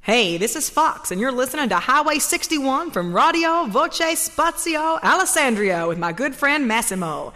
Hey, this is Fox, and you're listening to Highway 61 from Radio Voce Spazio Alessandria with my good friend Massimo.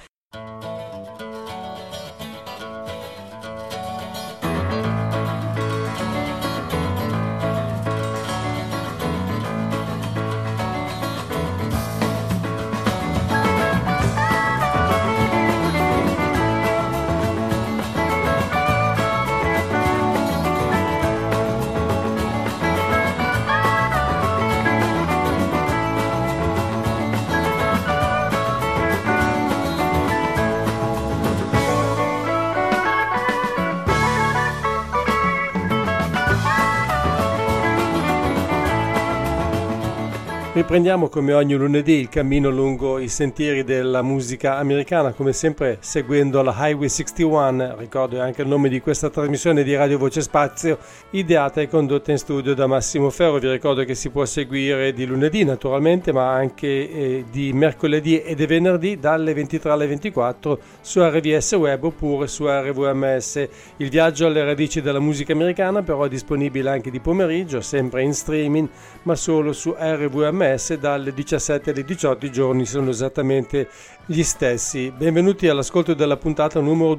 Riprendiamo come ogni lunedì il cammino lungo i sentieri della musica americana, come sempre seguendo la Highway 61, ricordo anche il nome di questa trasmissione di Radio Voce Spazio, ideata e condotta in studio da Massimo Ferro. Vi ricordo che si può seguire di lunedì naturalmente, ma anche di mercoledì e di venerdì dalle 23 alle 24 su RVS Web oppure su RVMS. Il viaggio alle radici della musica americana però è disponibile anche di pomeriggio, sempre in streaming, ma solo su RVMS. Dalle 17 alle 18 i giorni sono esattamente gli stessi. Benvenuti all'ascolto della puntata numero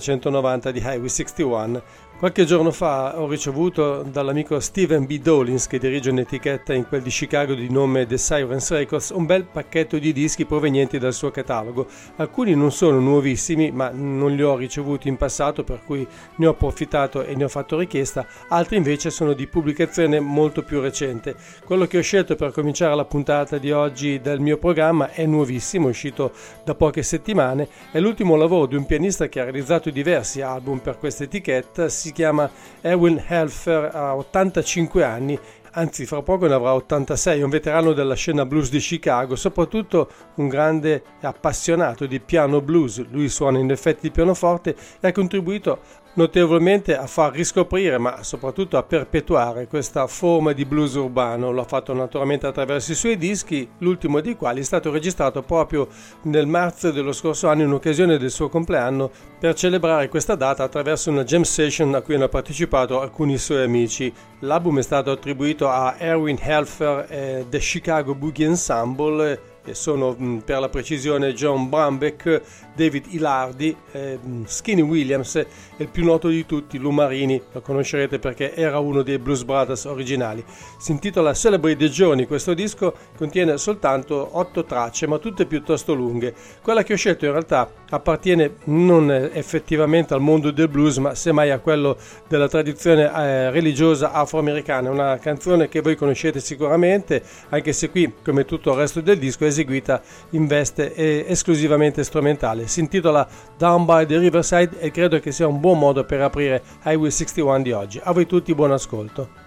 2390 di Highway 61. Qualche giorno fa ho ricevuto dall'amico Steven B. Dolins, che dirige un'etichetta in quel di Chicago di nome The Sirens Records, un bel pacchetto di dischi provenienti dal suo catalogo. Alcuni non sono nuovissimi, ma non li ho ricevuti in passato, per cui ne ho approfittato e ne ho fatto richiesta. Altri invece sono di pubblicazione molto più recente. Quello che ho scelto per cominciare la puntata di oggi del mio programma è nuovissimo, è uscito da poche settimane. È l'ultimo lavoro di un pianista che ha realizzato diversi album per questa etichetta. Si chiama Erwin Helfer, ha 85 anni, anzi fra poco ne avrà 86, è un veterano della scena blues di Chicago, soprattutto un grande appassionato di piano blues. Lui suona in effetti di pianoforte e ha contribuito notevolmente a far riscoprire, ma soprattutto a perpetuare questa forma di blues urbano. Lo ha fatto naturalmente attraverso i suoi dischi, l'ultimo dei quali è stato registrato proprio nel marzo dello scorso anno in occasione del suo compleanno, per celebrare questa data attraverso una jam session a cui hanno partecipato alcuni suoi amici. L'album è stato attribuito a Erwin Helfer e The Chicago Boogie Ensemble, e sono per la precisione John Brambeck, David Ilardi, Skinny Williams e il più noto di tutti, Lou Marini. Lo conoscerete perché era uno dei Blues Brothers originali. Si intitola Celebrate the Journey. Questo disco contiene soltanto 8 tracce, ma tutte piuttosto lunghe. Quella che ho scelto in realtà appartiene non effettivamente al mondo del blues, ma semmai a quello della tradizione religiosa afroamericana. Una canzone che voi conoscete sicuramente, anche se qui, come tutto il resto del disco, è eseguita in veste esclusivamente strumentale. Si intitola Down by the Riverside e credo che sia un buon modo per aprire Highway 61 di oggi. A voi tutti buon ascolto.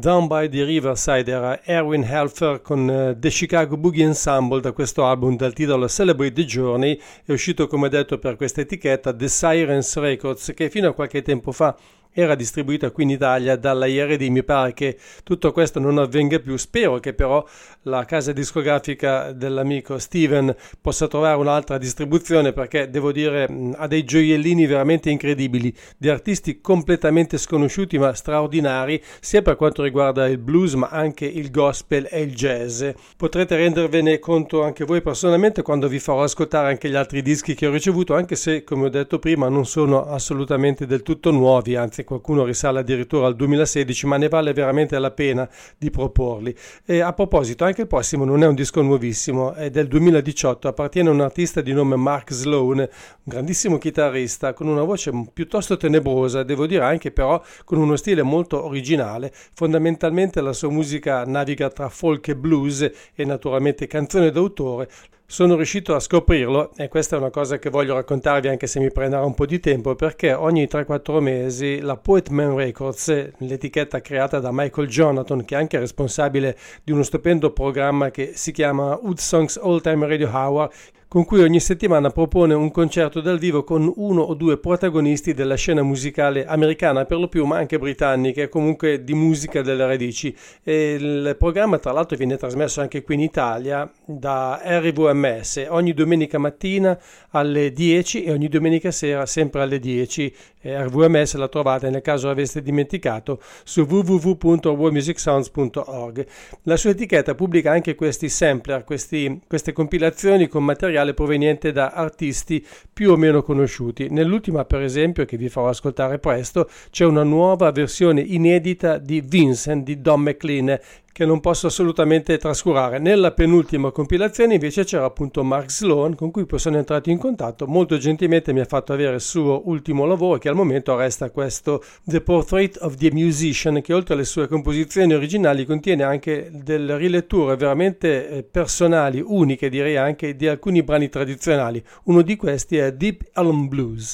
Down by the Riverside era Erwin Helfer con The Chicago Boogie Ensemble da questo album dal titolo Celebrate the Journey, è uscito come detto per questa etichetta The Sirens Records, che fino a qualche tempo fa era distribuita qui in Italia dalla IRD. Mi pare che tutto questo non avvenga più, spero che però la casa discografica dell'amico Steven possa trovare un'altra distribuzione, perché devo dire ha dei gioiellini veramente incredibili di artisti completamente sconosciuti ma straordinari, sia per quanto riguarda il blues ma anche il gospel e il jazz. Potrete rendervene conto anche voi personalmente quando vi farò ascoltare anche gli altri dischi che ho ricevuto, anche se, come ho detto prima, non sono assolutamente del tutto nuovi, anzi qualcuno risale addirittura al 2016, ma ne vale veramente la pena di proporli. E a proposito, anche il prossimo non è un disco nuovissimo, è del 2018, appartiene a un artista di nome Mark Sloan, un grandissimo chitarrista con una voce piuttosto tenebrosa, devo dire, anche però con uno stile molto originale. Fondamentalmente la sua musica naviga tra folk e blues e naturalmente canzone d'autore. Sono riuscito a scoprirlo e questa è una cosa che voglio raccontarvi, anche se mi prenderà un po' di tempo, perché ogni 3-4 mesi la Poetman Records, l'etichetta creata da Michael Jonathan, che è anche responsabile di uno stupendo programma che si chiama Wood Songs All Time Radio Hour, con cui ogni settimana propone un concerto dal vivo con uno o due protagonisti della scena musicale americana per lo più, ma anche britannica, comunque di musica delle radici. E il programma tra l'altro viene trasmesso anche qui in Italia da RVMS ogni domenica mattina alle 10 e ogni domenica sera sempre alle 10. RVMS la trovate, nel caso l'aveste dimenticato, su www.worldmusicsounds.org. La sua etichetta pubblica anche questi sampler, queste compilazioni con materiale proveniente da artisti più o meno conosciuti. Nell'ultima, per esempio, che vi farò ascoltare presto, c'è una nuova versione inedita di Vincent di Don McLean, che non posso assolutamente trascurare. Nella penultima compilazione invece c'era appunto Mark Sloan, con cui poi sono entrato in contatto, molto gentilmente mi ha fatto avere il suo ultimo lavoro, che al momento resta questo The Portrait of the Musician, che oltre alle sue composizioni originali contiene anche delle riletture veramente personali, uniche direi anche, di alcuni brani tradizionali. Uno di questi è Deep Elm Blues.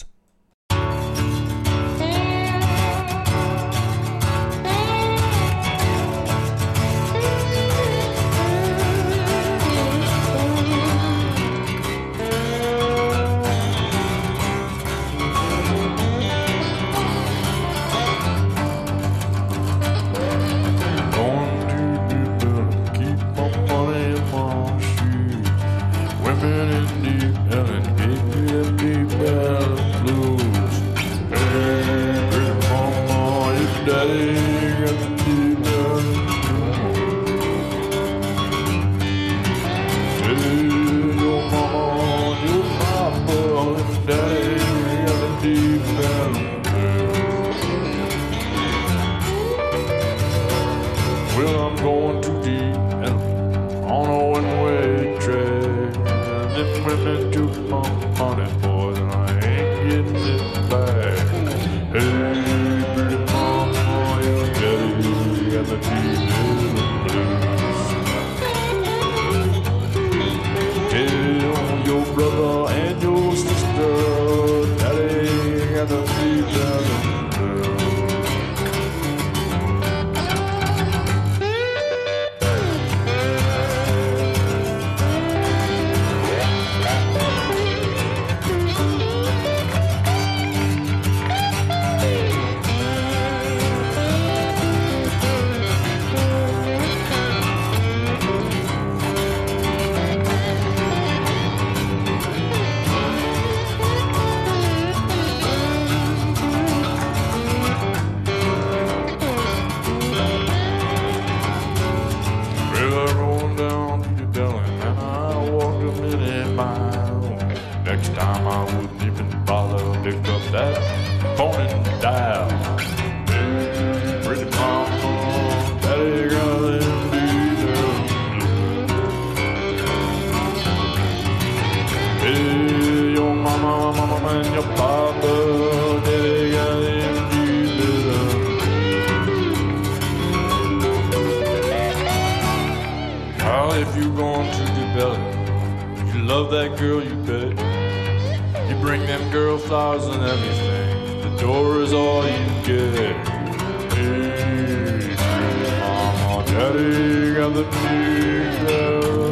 of the Negro.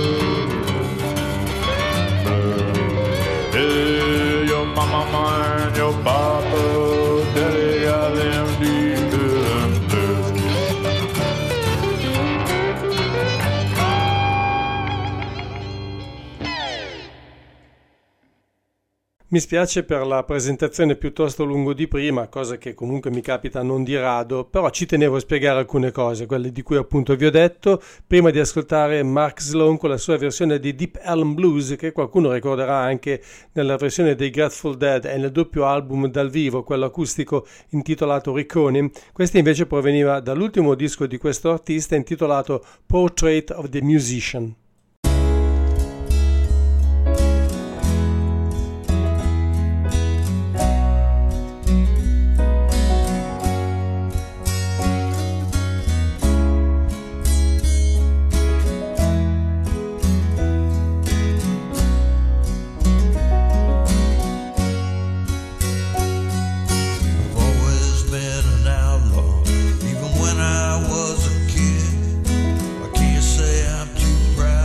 Hey, your mama and your papa, daddy got them deep blues. Mi spiace per la presentazione piuttosto lungo di prima, cosa che comunque mi capita non di rado, però ci tenevo a spiegare alcune cose, quelle di cui appunto vi ho detto, prima di ascoltare Mark Sloan con la sua versione di Deep Elm Blues, che qualcuno ricorderà anche nella versione dei Grateful Dead e nel doppio album dal vivo, quello acustico intitolato Reckoning. Questa invece proveniva dall'ultimo disco di questo artista intitolato Portrait of the Musician. Proud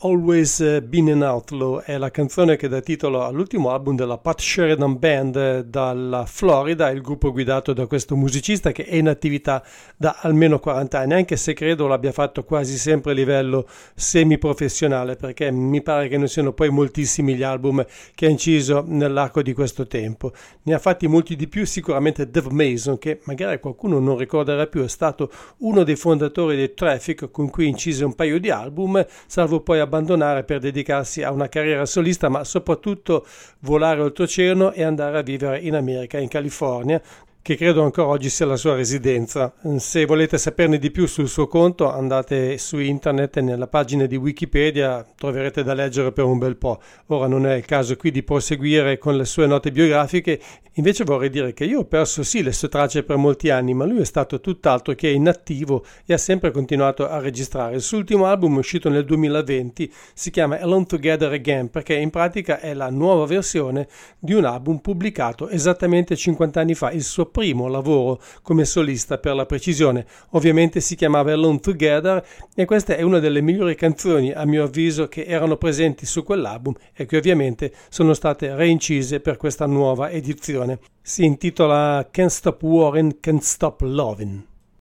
Always Been an Outlaw è la canzone che dà titolo all'ultimo album della Pat Sheridan Band dalla Florida, il gruppo guidato da questo musicista che è in attività da almeno 40 anni, anche se credo l'abbia fatto quasi sempre a livello semiprofessionale, perché mi pare che non siano poi moltissimi gli album che ha inciso nell'arco di questo tempo. Ne ha fatti molti di più sicuramente Dave Mason, che magari qualcuno non ricorderà più, è stato uno dei fondatori dei Traffic, con cui incise un paio di album, salvo poi abbandonare per dedicarsi a una carriera solista, ma soprattutto volare oltreoceano e andare a vivere in America, in California, che credo ancora oggi sia la sua residenza. Se volete saperne di più sul suo conto, andate su internet e nella pagina di Wikipedia troverete da leggere per un bel po'. Ora non è il caso qui di proseguire con le sue note biografiche, invece vorrei dire che io ho perso sì le sue tracce per molti anni, ma lui è stato tutt'altro che inattivo e ha sempre continuato a registrare. Il suo ultimo album, uscito nel 2020, si chiama Alone Together Again, perché in pratica è la nuova versione di un album pubblicato esattamente 50 anni fa, il suo primo lavoro come solista per la precisione. Ovviamente si chiamava Alone Together e questa è una delle migliori canzoni a mio avviso che erano presenti su quell'album e che ovviamente sono state reincise per questa nuova edizione. Si intitola Can't Stop Worrying, Can't Stop Loving.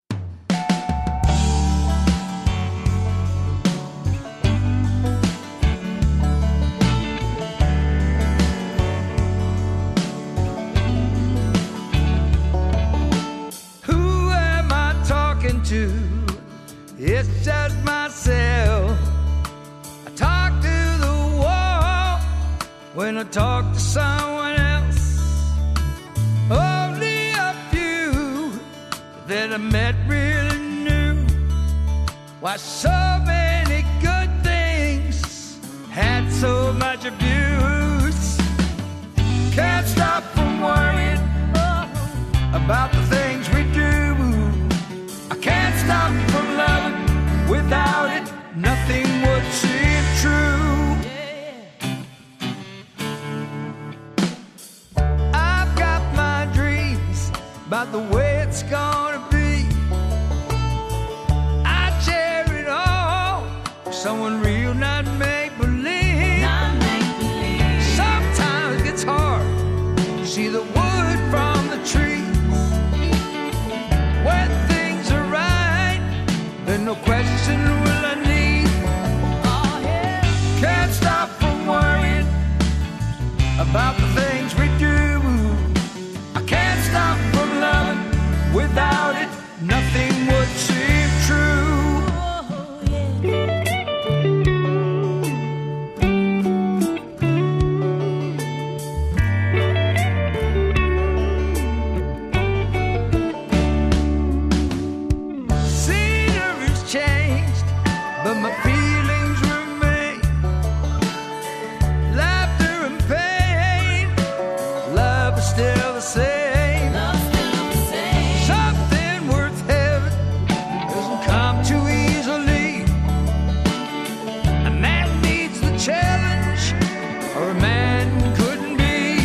It's just myself. I talk to the wall when I talk to someone else. Only a few that I met really knew why so many good things had so much abuse. Can't stop from worrying about the things we do. I can't stop from loving. Without it, nothing would seem true. I've got my dreams about the way it's gonna be. I share it all with someone real, not make-believe. Sometimes it gets hard to see the wood from the trees. When things are right, then no question will I need. Oh, yeah. Can't stop from worrying about the things we do. I can't stop from loving. Without it, nothing would seem true. Oh, yeah. But my feelings remain. Laughter and pain. Love is still the same. Something worth having doesn't come too easily. A man needs the challenge, or a man couldn't be.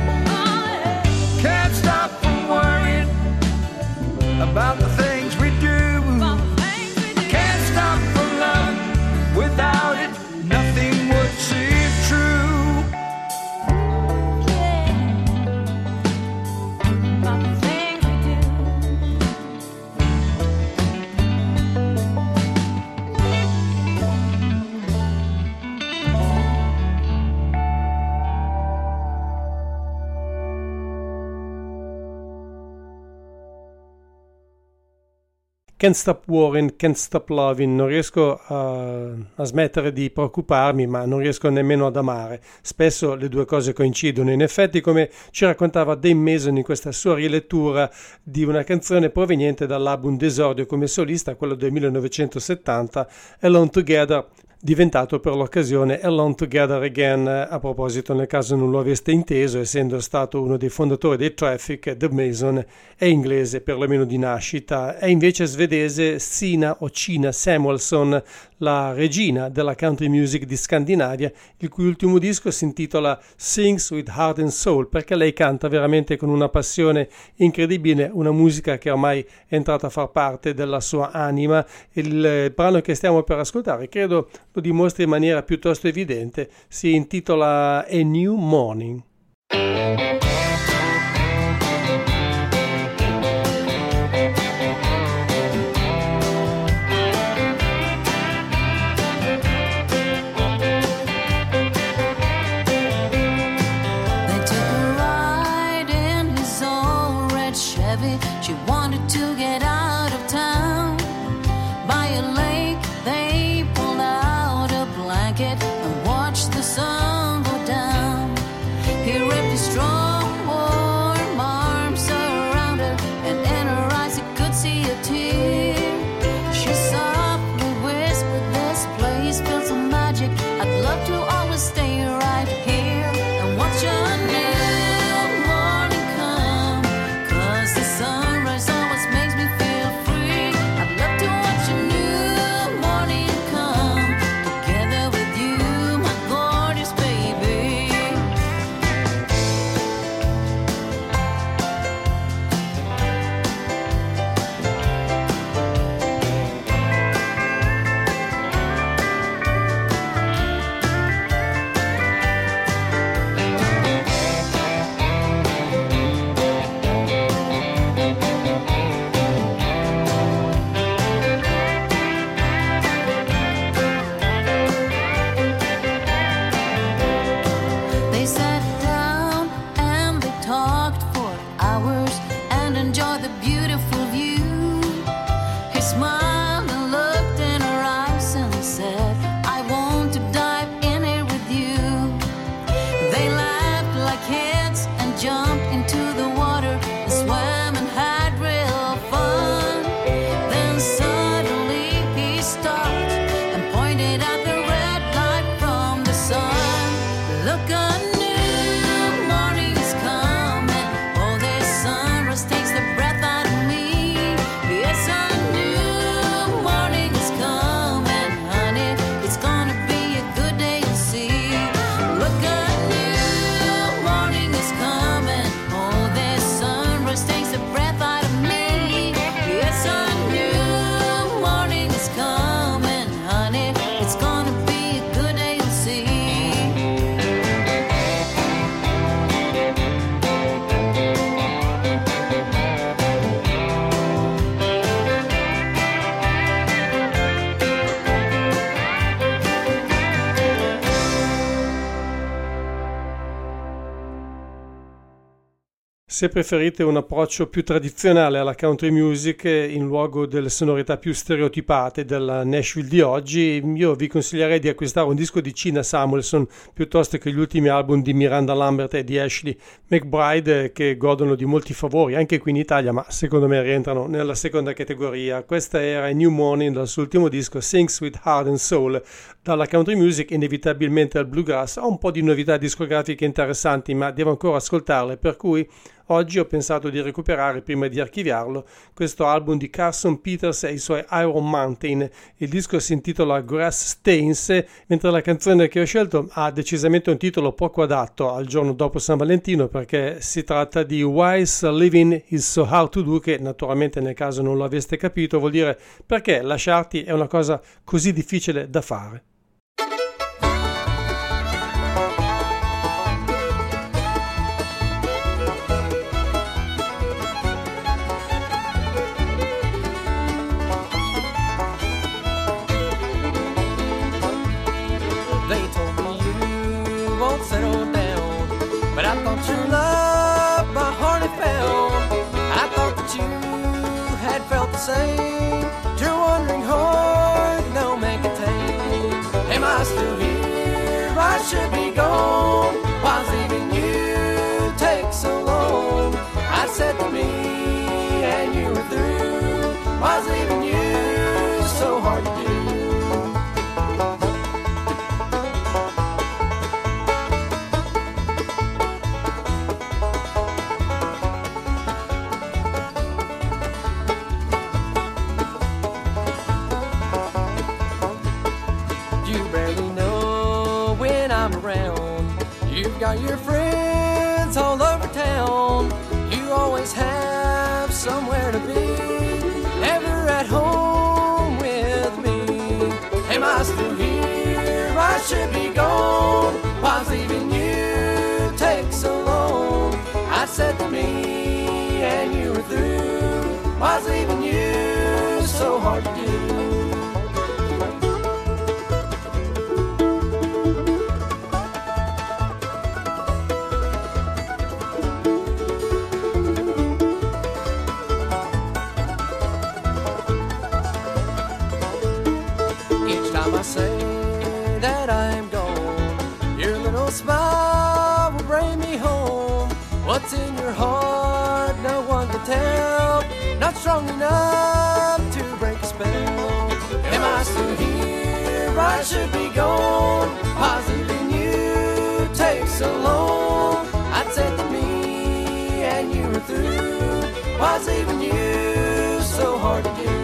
Can't stop from worrying about the things we do. Without it, nothing would seem true. Yeah. About the things we do. Can't Stop Worrying, Can't Stop Loving. Non riesco a smettere di preoccuparmi, ma non riesco nemmeno ad amare. Spesso le due cose coincidono. In effetti, come ci raccontava Dave Mason in questa sua rilettura di una canzone proveniente dall'album d'esordio come solista, quello del 1970, Alone Together, diventato per l'occasione Alone Together Again. A proposito, nel caso non lo aveste inteso, essendo stato uno dei fondatori dei Traffic, Dave Mason è inglese perlomeno di nascita, è invece svedese Sina o Cina Samuelsson, la regina della country music di Scandinavia, il cui ultimo disco si intitola Sings with Heart and Soul, perché lei canta veramente con una passione incredibile, una musica che ormai è entrata a far parte della sua anima. Il brano che stiamo per ascoltare credo lo dimostra in maniera piuttosto evidente, si intitola A New Morning. She wanted to get out of town. By a lake, they pulled out a blanket and watched the sun go down. He wrapped his strong, warm arms around her, and in her eyes he could see a tear. She softly whispered, "This place feels so magic. I'd love to always stay right here and watch your new morning come, 'cause the sunrise always makes me feel free. I'd love to watch a new morning come, together with you, my gorgeous baby." They sat down and they talked for hours and enjoyed the beautiful view. He smiled and looked in her eyes and said, "I want to dive in here with you." They laughed like kids and jumped into the water and swam and had real fun. Then suddenly he stopped and pointed at the red light from the sun. "Look, a new morning is coming. Oh, this sunrise takes the breath out of me. Yes, a new morning is coming, honey. It's gonna be a good day to see. Look, a new morning is coming. Oh, this sunrise takes the breath out of me. Yes, a new morning is coming, honey. It's gonna be a good day to see." Se preferite un approccio più tradizionale alla country music in luogo delle sonorità più stereotipate della Nashville di oggi, io vi consiglierei di acquistare un disco di China Samuelson piuttosto che gli ultimi album di Miranda Lambert e di Ashley McBryde, che godono di molti favori anche qui in Italia, ma secondo me rientrano nella seconda categoria. Questa era New Morning dal suo ultimo disco Sings with Heart and Soul. Dalla country music inevitabilmente al bluegrass, ho un po' di novità discografiche interessanti, ma devo ancora ascoltarle, per cui oggi ho pensato di recuperare, prima di archiviarlo, questo album di Carson Peters e i suoi Iron Mountain. Il disco si intitola Grass Stains, mentre la canzone che ho scelto ha decisamente un titolo poco adatto al giorno dopo San Valentino, perché si tratta di Why's Living is So Hard to Do, che naturalmente, nel caso non lo aveste capito, vuol dire perché lasciarti è una cosa così difficile da fare. Settle down, but I thought your love my heart had found. I thought that you had felt the same. Your wandering heart no man can tame. Am I still here? I should be gone. Why's leaving you take so long? I said to me and you were through. Why's leaving you so hard to do? You've got your friends all over town. You always have somewhere to be, never at home with me. Am I still here? said to me, and you were through. Why's leaving you so hard to do? Each time I say that I'm gone, your little smile will bring me home. What's in your heart, no one can tell. Not strong enough to break a spell. Am I still here? I should be gone. Why's leaving you take so long? I said to me, and you were through. Why's leaving you so hard to do?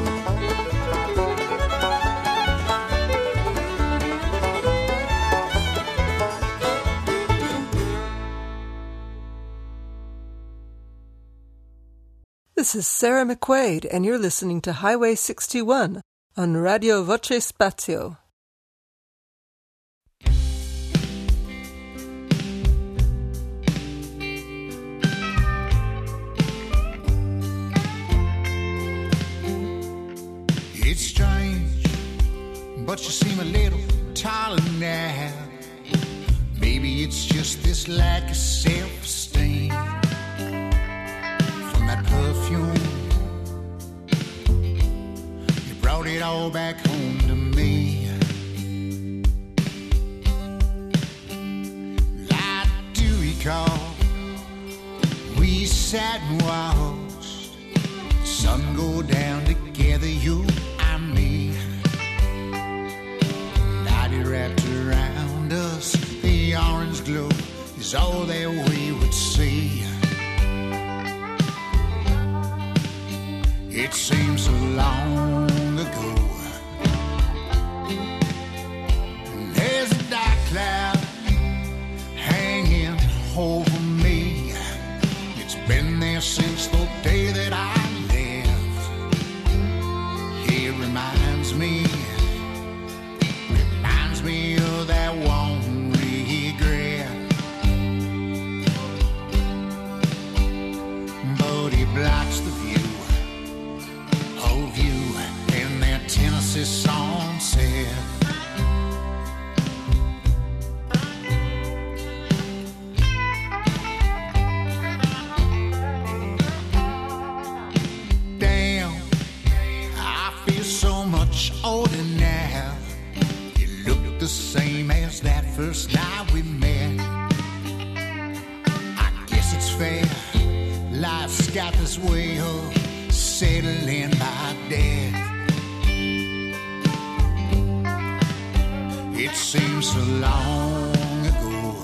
This is Sarah McQuaid, and you're listening to Highway 61 on Radio Voce Spazio. It's strange, but you seem a little taller now. Maybe it's just this lack of self-esteem from that perfume. You brought it all back home to me. I do recall we sat and watched the sun go down together, you and me. Night wrapped around us, the orange glow is all that we would see. It seems so long ago. And there's a dark cloud hanging over me. It's been there since the day that I left. It reminds me of that one regret. But it blocks the view of you and that Tennessee sunset. Damn, I feel so much older now. You look the same as that first night we met. I guess it's fair, life's got this way of settling by death. It seems so long ago.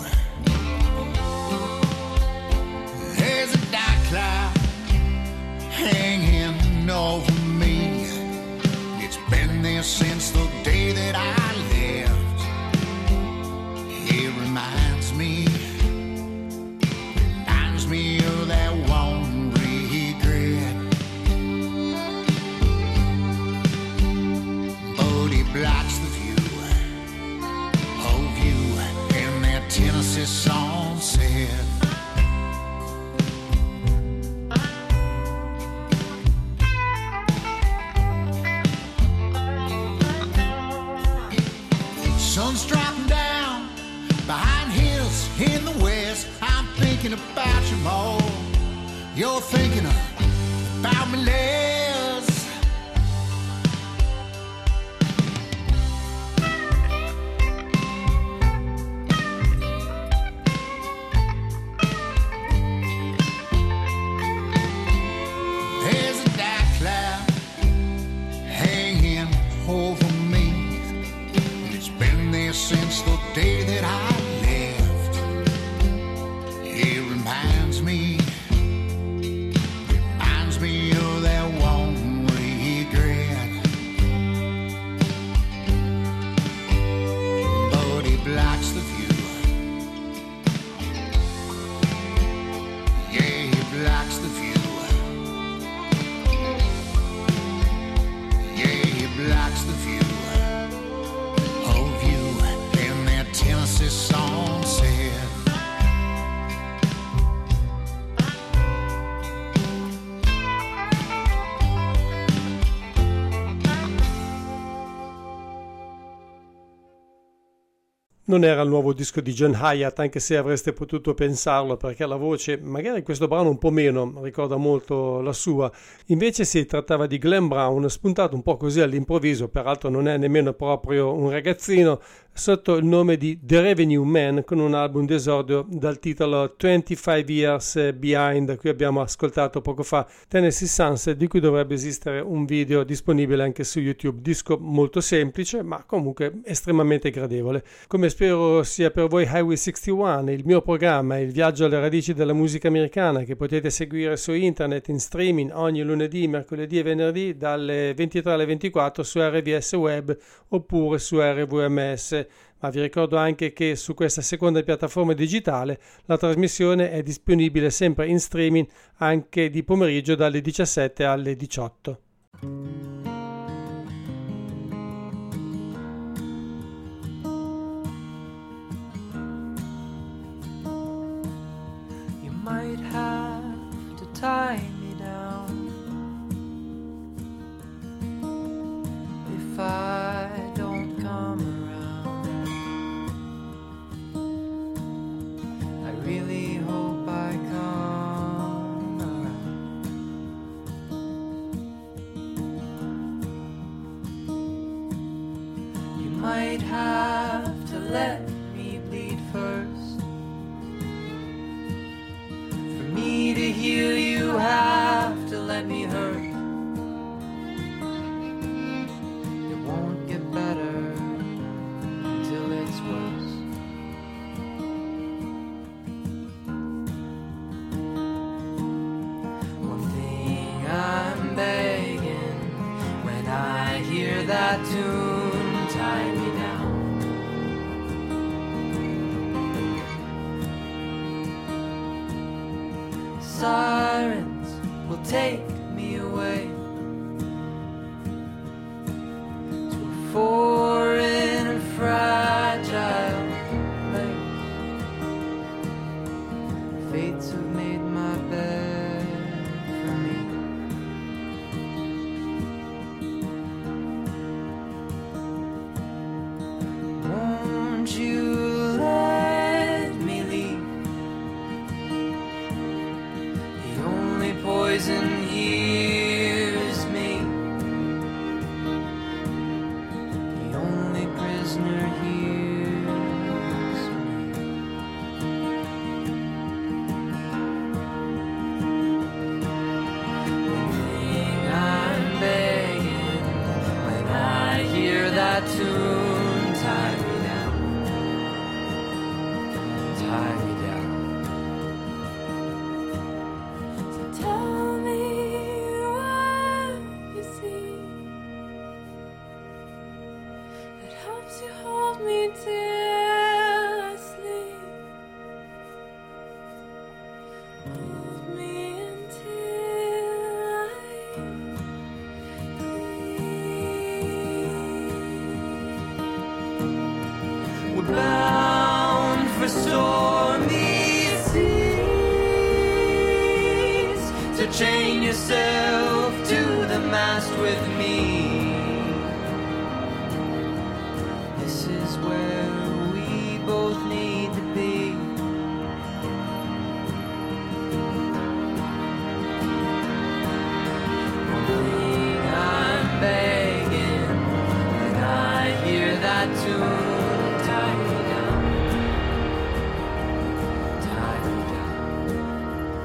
There's a dark cloud hanging over me. It's been there since the day that I left. It reminds me of that one regret. But it blocks the view of you and that Tennessee sunset. Sun's dropping down behind hills in the west. I'm thinking about you more. You're thinking about me less. There's a dark cloud hanging over me. It's been there since the day that I left. It reminds me of that one regret. But it blocks the view. Yeah, it blocks the view. Yeah, it blocks the view of you and that Tennessee sunset. Non era il nuovo disco di John Hiatt, anche se avreste potuto pensarlo, perché la voce, magari questo brano un po' meno, ricorda molto la sua. Invece si trattava di Glenn Brown, spuntato un po' così all'improvviso, peraltro non è nemmeno proprio un ragazzino, sotto il nome di The Revenue Man, con un album d'esordio dal titolo 25 Years Behind. Qui abbiamo ascoltato poco fa Tennessee Sunset, di cui dovrebbe esistere un video disponibile anche su YouTube. Disco molto semplice, ma comunque estremamente gradevole. Come spero sia per voi Highway 61, il mio programma, il viaggio alle radici della musica americana, che potete seguire su internet in streaming ogni lunedì, mercoledì e venerdì dalle 23 alle 24 su RVS Web oppure su RVMS. Ma vi ricordo anche che su questa seconda piattaforma digitale la trasmissione è disponibile sempre in streaming anche di pomeriggio dalle 17 alle 18. You might have to tie me down if I don't come around. I really hope I come around. You might have to let me bleed first. For me to heal, you have to let me hurt. It won't get better until it's worse. One thing I'm begging, when I hear that tune, tie me down. Sirens will take me away to a foreign and fragile place. Fates have made my bed for me. Won't you let me leave? The only poison here is me. The only prisoner here is me. One thing I'm begging, when I hear that tune, tie me down. Tie me down. So tell me what you see that helps you hold me till I sleep. Hold me until I bleed. We're bound for stormy seas. So chain yourself to the mast with me. This is where we both need to be. One thing I'm begging, when I hear that tune, tie me down. Tie me down.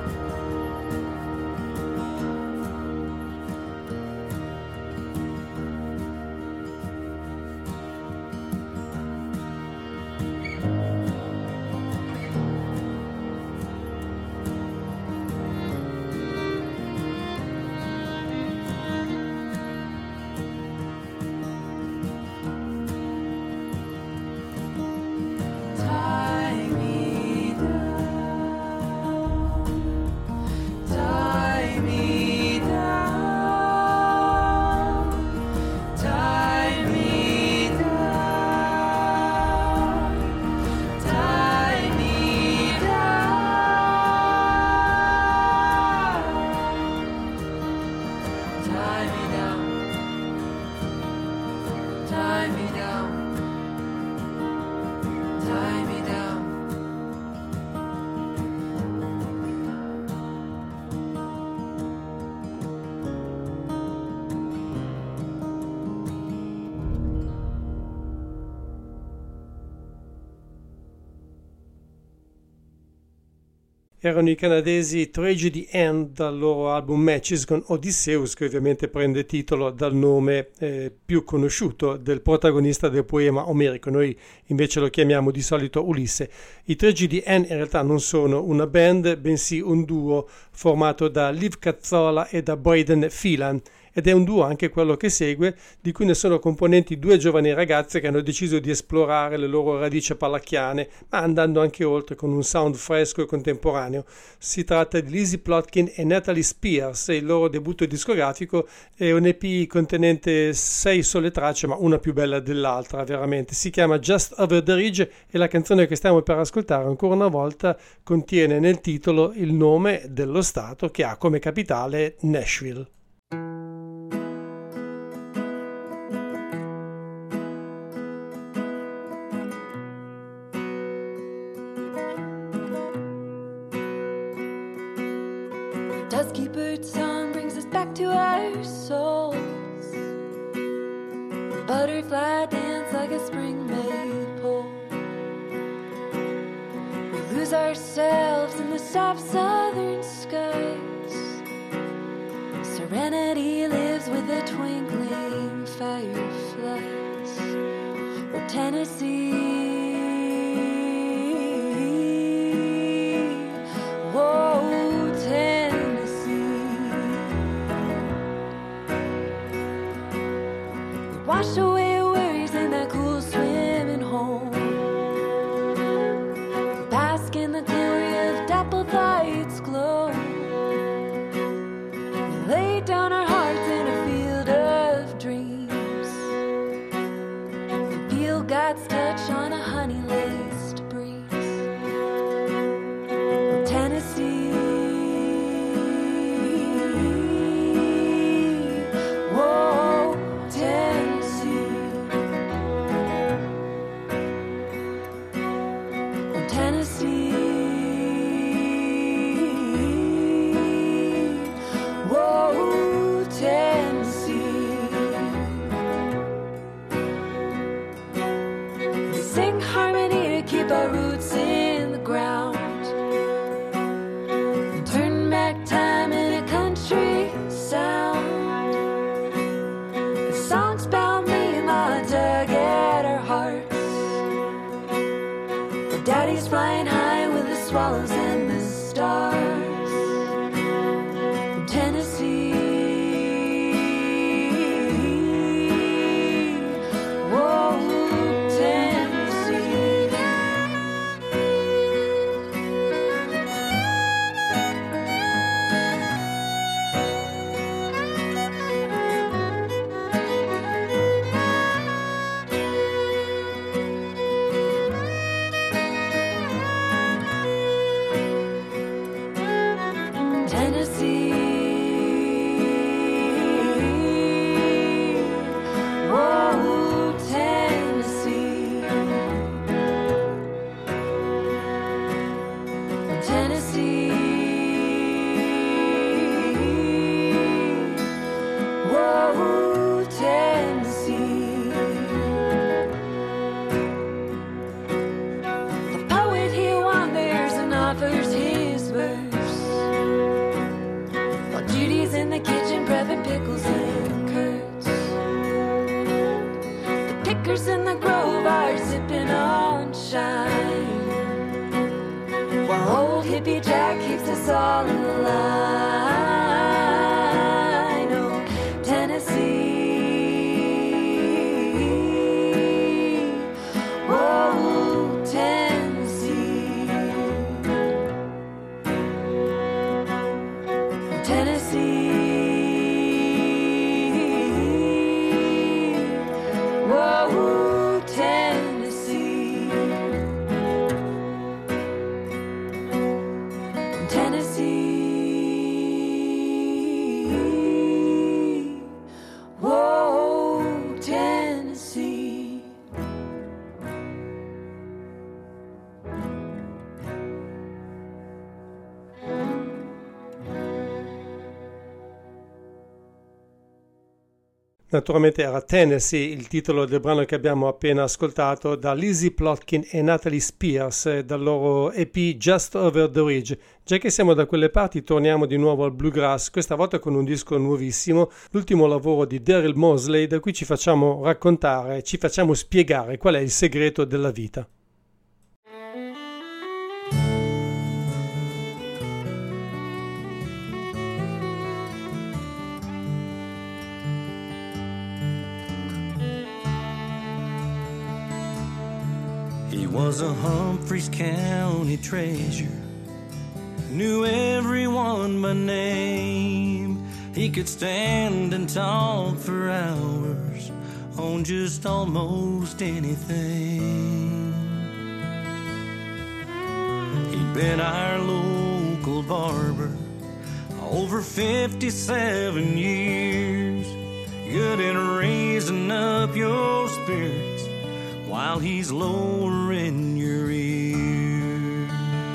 erano i canadesi Tragedy End dal loro album Matches con Odysseus, che ovviamente prende titolo dal nome più conosciuto del protagonista del poema omerico. Noi invece lo chiamiamo di solito Ulisse. I Tragedy End in realtà non sono una band, bensì un duo formato da Liv Cazzola e da Braden Phelan, ed è un duo anche quello che segue, di cui ne sono componenti due giovani ragazze che hanno deciso di esplorare le loro radici palacchiane, ma andando anche oltre con un sound fresco e contemporaneo. Si tratta di Lizzie Plotkin e Natalie Spears, e il loro debutto discografico è un EP contenente 6 sole tracce, ma una più bella dell'altra, veramente. Si chiama Just Over the Ridge e la canzone che stiamo per ascoltare ancora una volta contiene nel titolo il nome dello stato che ha come capitale Nashville. Dusky bird song brings us back to our souls. Butterfly dance like a spring maypole. We lose ourselves in the soft southern skies. Serenity lives with the twinkling fireflies. We're Tennessee. Whoa, Tennessee. We wash away worries in that cool swimming home. We bask in the glory of dappled light's glow. We lay down our hearts in a field of dreams. We feel God's touch on a honey-laced breeze. We're Tennessee. Whoa, Tennessee. We're Tennessee. Whoa, Tennessee. We sing harmony to keep our roots in the ground. Turn back time in a country sound. The songs bound me and my tug at our hearts. The daddy's flying high with the swallows and the stars. From Tennessee. Whoa, Tennessee. Tennessee. Whoa, Tennessee. Tennessee. Whoa, Tennessee. The poet he wanders and offers his verse, while Judy's in the kitchen prepping pickles and curds. The pickers in the grove are sipping on shine, while old hippie Jack keeps us all in the line. Oh, Tennessee. Whoa, Tennessee. Tennessee. Whoa, Tennessee. Tennessee. Whoa, Tennessee. Naturalmente era Tennessee il titolo del brano che abbiamo appena ascoltato da Lizzie Plotkin e Natalie Spears dal loro EP Just Over the Ridge. Già che siamo da quelle parti torniamo di nuovo al bluegrass, questa volta con un disco nuovissimo, l'ultimo lavoro di Daryl Mosley, da cui ci facciamo raccontare, ci facciamo spiegare qual è il segreto della vita. He was a Humphreys County treasure, knew everyone by name. He could stand and talk for hours on just almost anything. He'd been our local barber over 57 years, good in raising up your spirits while he's lowering your ears.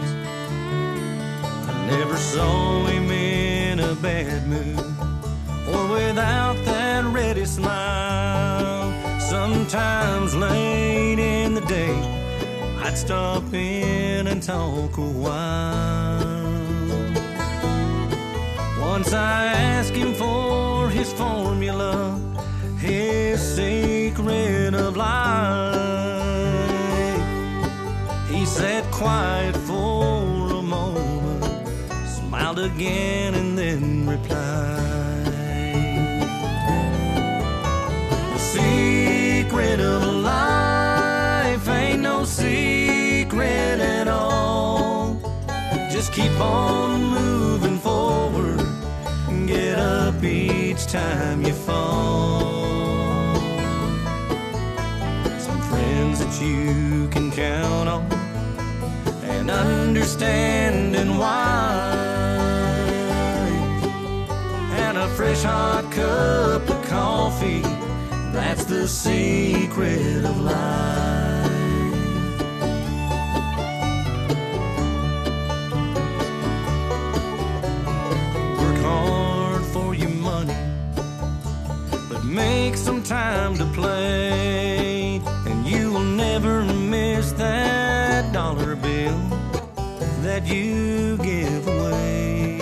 I never saw him in a bad mood or without that ready smile. Sometimes late in the day I'd stop in and talk a while. Once I asked him for his formula, his secret of life. He sat quiet for a moment, smiled again and then replied, the secret of life ain't no secret at all. Just keep on moving forward and get up each time you fall. That you can count on and understanding why, and a fresh hot cup of coffee, that's the secret of life. Work hard for your money, but make some time to play, you will never miss that dollar bill that you give away.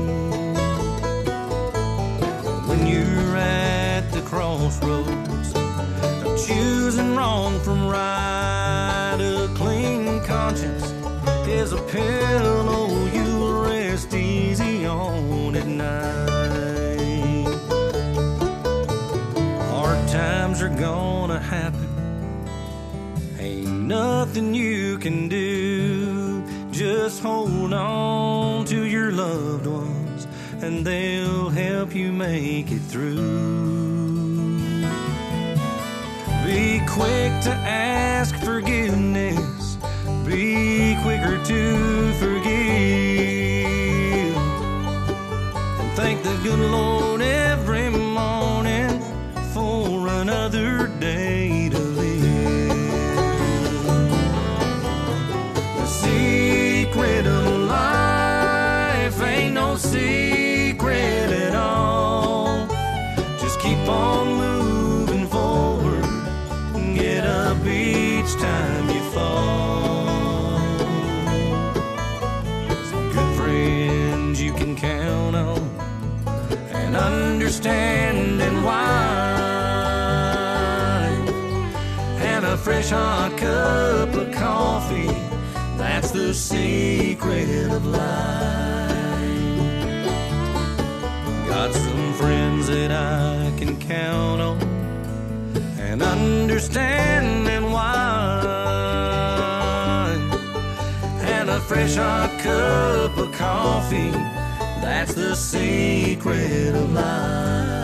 When you're at the crossroads of choosing wrong from right, a clean conscience is a pillow you'll rest easy on at night. Hard times are gonna happen, nothing you can do. Just hold on to your loved ones and they'll help you make it through. Be quick to ask forgiveness, be quicker to forgive, and thank the good Lord every morning for another day to live. Secret of life ain't no secret at all. Just keep on moving forward and get up each time you fall. Some good friends you can count on and understanding why, and a fresh hot cup of coffee, that's the secret of life. Got some friends that I can count on and understanding why, and a fresh hot cup of coffee, that's the secret of life.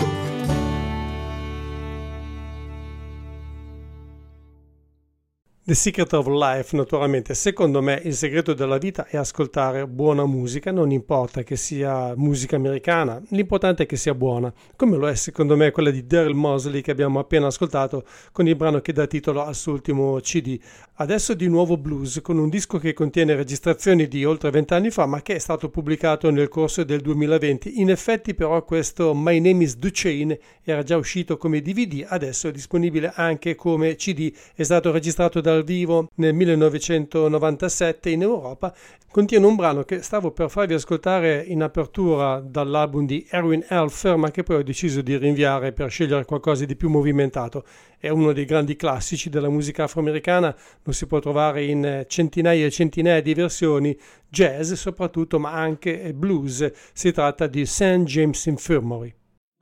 The The Secret of Life, naturalmente. Secondo me il segreto della vita è ascoltare buona musica, non importa che sia musica americana, l'importante è che sia buona, come lo è secondo me quella di Daryl Mosley che abbiamo appena ascoltato con il brano che dà titolo al suo ultimo CD. Adesso di nuovo blues, con un disco che contiene registrazioni di oltre 20 anni fa, ma che è stato pubblicato nel corso del 2020. In effetti però questo My Name is Duchesne era già uscito come DVD, adesso è disponibile anche come CD, è stato registrato dal vivo nel 1997 in Europa. Contiene un brano che stavo per farvi ascoltare in apertura dall'album di Erwin Elfer, ma che poi ho deciso di rinviare per scegliere qualcosa di più movimentato. È uno dei grandi classici della musica afroamericana, lo si può trovare in centinaia e centinaia di versioni, jazz soprattutto, ma anche blues. Si tratta di St. James Infirmary.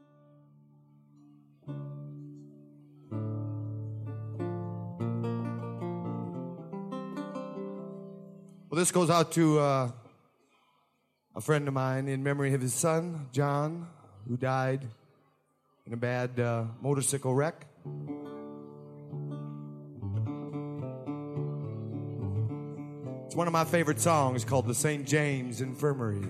Well, this goes out to a friend of mine in memory of his son, John, who died in a bad motorcycle wreck. It's one of my favorite songs called the St. James Infirmary.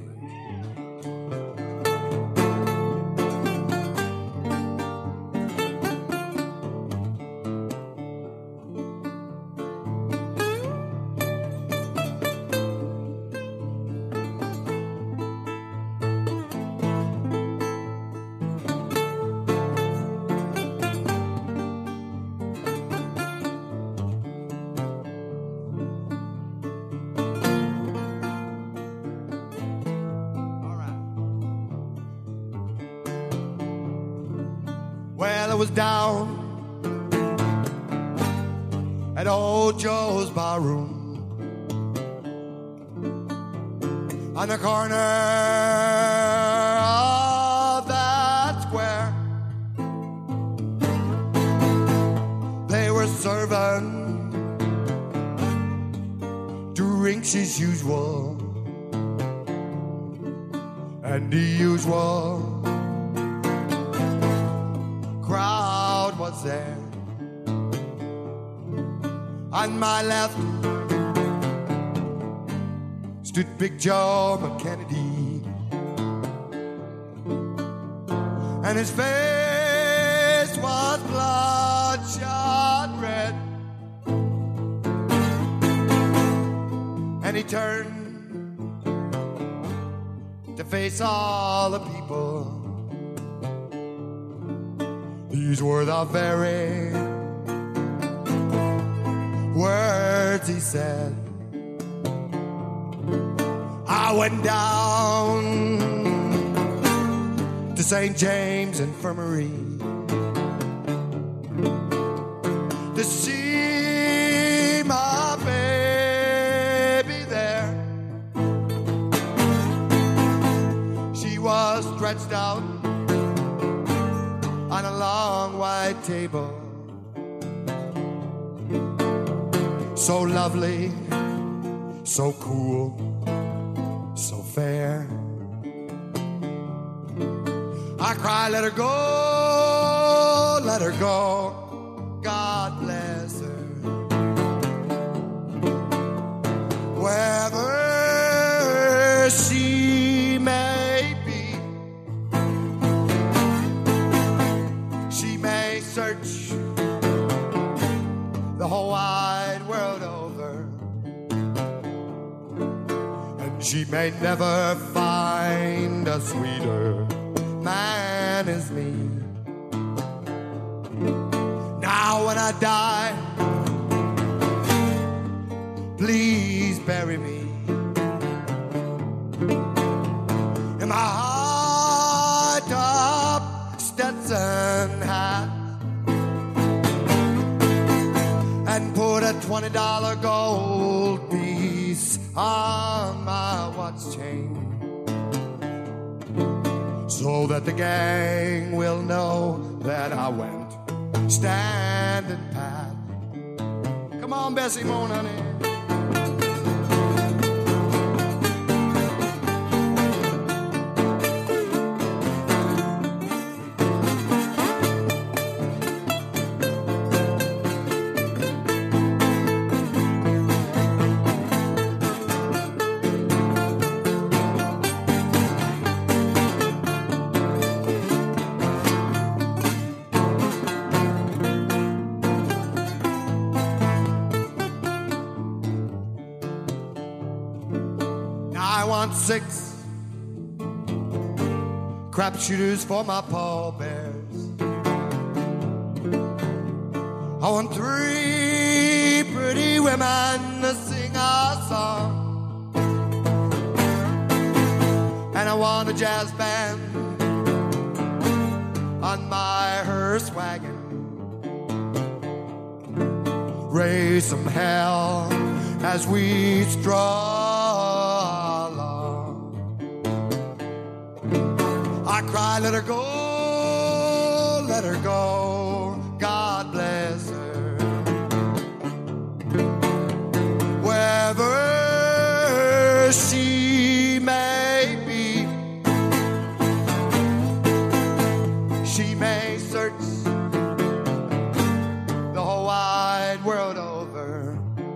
I was down at old Joe's barroom on the corner of that square. They were serving drinks as usual, and the usual crowd was there. On my left stood Big Joe McKennedy, and his face was bloodshot red, and he turned to face all the people. These were the very words he said. I went down to St. James Infirmary to see my baby there. She was stretched out on a long white table, so lovely, so cool, so fair. I cried, let her go, let her go, God bless her. Wherever she may be, she may search the whole wide world over, and she may never find a sweeter man as me. Now when I die, please bury me in my high-top Stetson hat, and put a $20 gold piece on my watch chain, so that the gang will know that I went standing pat. Come on, Bessie Moon, honey. I want 6 crap shooters for my pallbearers. I want 3 pretty women to sing a song. And I want a jazz band on my hearse wagon. Raise some hell as we stroll along. I cry, let her go, let her go, God bless her. Wherever she may be, she may search the whole wide world over,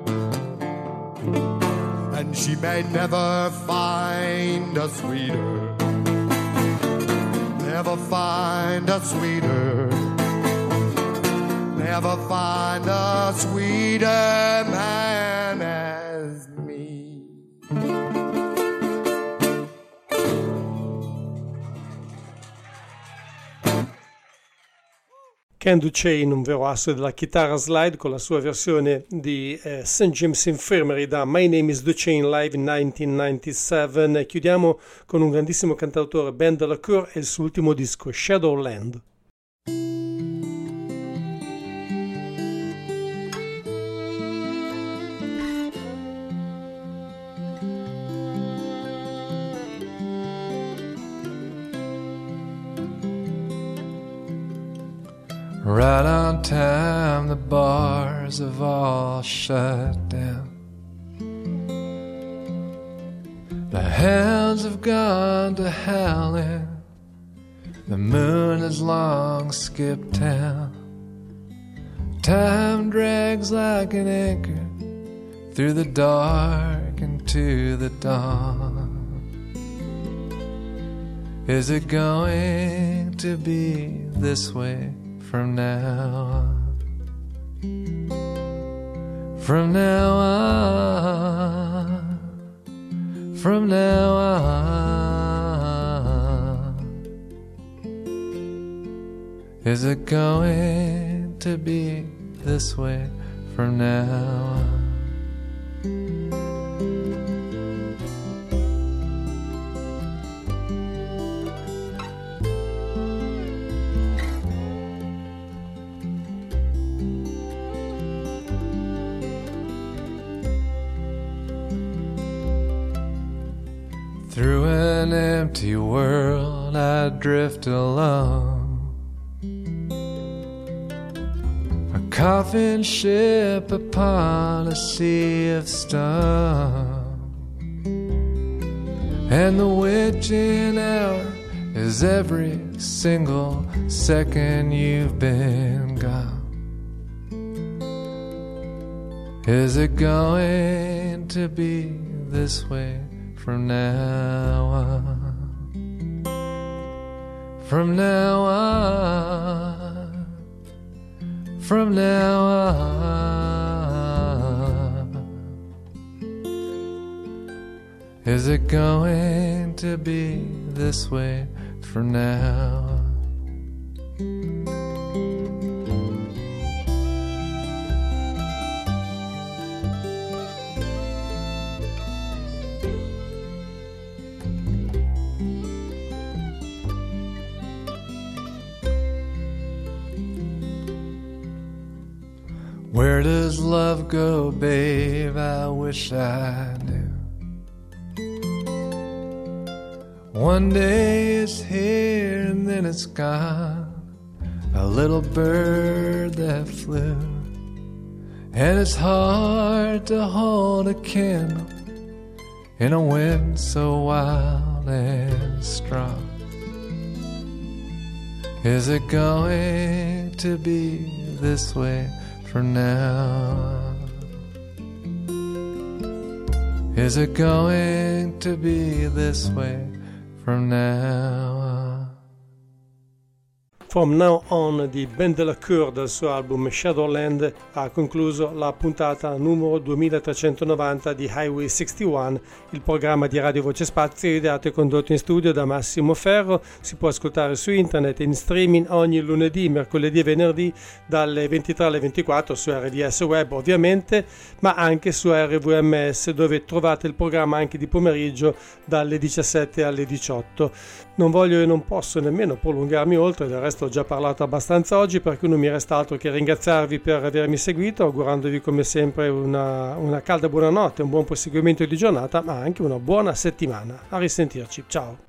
and she may never find a sweeter, never find a sweeter, never find a sweeter man as me. Ken Duchain, un vero asso della chitarra slide, con la sua versione di St. James Infirmary da My Name is Duchain live in 1997. E chiudiamo con un grandissimo cantautore, Ben Delacour, e il suo ultimo disco, Shadowland. Right on time, the bars have all shut down. The hounds have gone to howling. The moon has long skipped town. Time drags like an anchor through the dark into the dawn. Is it going to be this way from now on? From now on, from now on, is it going to be this way from now on? Through an empty world I drift along, a coffin ship upon a sea of stone, and the witching hour is every single second you've been gone. Is it going to be this way from now on? From now on, from now on, is it going to be this way from now on? Where does love go, babe? I wish I knew. One day it's here and then it's gone, a little bird that flew. And it's hard to hold a candle in a wind so wild and strong. Is it going to be this way from now on? Is it going to be this way from now on? From Now On di Ben Delacour dal suo album Shadowland ha concluso la puntata numero 2390 di Highway 61, il programma di Radio Voce Spazio ideato e condotto in studio da Massimo Ferro. Si può ascoltare su internet e in streaming ogni lunedì, mercoledì e venerdì dalle 23 alle 24 su RDS Web ovviamente, ma anche su RVMS, dove trovate il programma anche di pomeriggio dalle 17 alle 18. Non voglio e non posso nemmeno prolungarmi oltre, del resto ho già parlato abbastanza oggi, per cui non mi resta altro che ringraziarvi per avermi seguito, augurandovi come sempre una calda buonanotte, un buon proseguimento di giornata, ma anche una buona settimana. A risentirci, ciao!